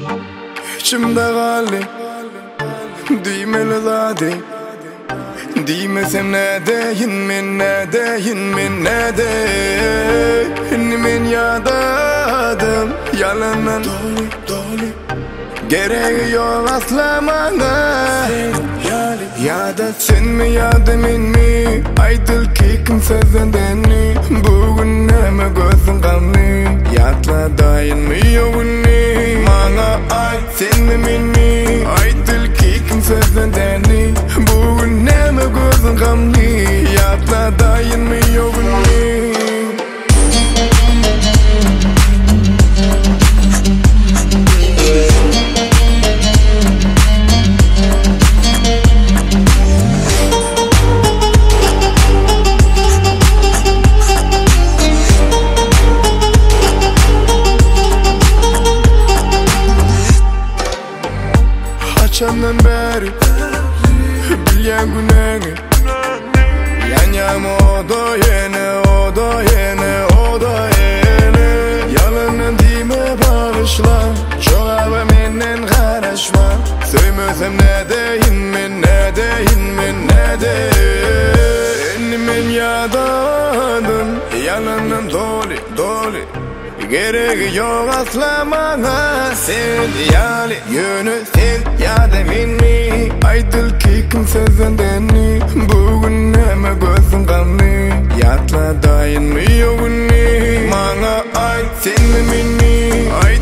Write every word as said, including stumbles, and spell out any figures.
İçimde kaldı düğmeli zaten. Demesem ne deyin min, ne deyin min, ne deyin min yadadım yalanın dolu dolu. Gereği yok asla bana ya da sen mi ya da min mi? Aytıl ki kimse sendeni. Bugün neme gözün kanlı yatla dayanmıyor günü. Bana ay sen mi min mi? Aytıl ki kimse sendeni. Bugün neme gözün kanlı yatla dayanmıyor günü. Çandan beri bilyen güneni Yanyam o da yeni, o da yeni, o da yeni. Yalanın dime bağışla, çok abi menden karışma. Söymesem ne deyin min, ne deyin min, ne deyin min yadadım yalanın dolu, dolu. Gereği yok asla bana sen yali yönü sen ya da min mi? Aytıl ki kimse sendeni. Bugün neme gözün kanlı yatla dayanmıyor günü. Bana ay sen mi min mi?